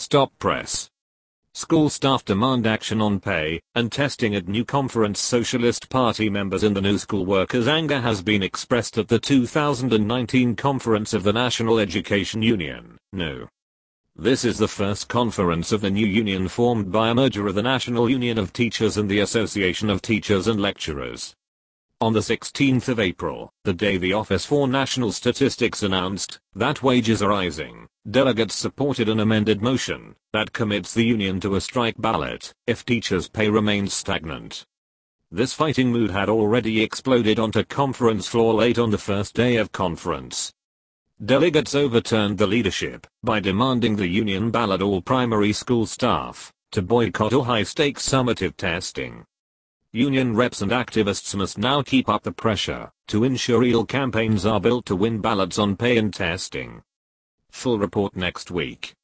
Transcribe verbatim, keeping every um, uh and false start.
Stop press. School staff demand action on pay and testing at new conference. Socialist Party members in the New School workers' anger has been expressed at the two thousand nineteen conference of the National Education Union, N U. This is the first conference of the new union formed by a merger of the National Union of Teachers and the Association of Teachers and Lecturers. On the sixteenth of April, the day the Office for National Statistics announced that wages are rising, delegates supported an amended motion that commits the union to a strike ballot if teachers' pay remains stagnant. This fighting mood had already exploded onto conference floor late on the first day of conference. Delegates overturned the leadership by demanding the union ballot all primary school staff to boycott all high-stakes summative testing. Union reps and activists must now keep up the pressure to ensure real campaigns are built to win ballots on pay and testing. Full report next week.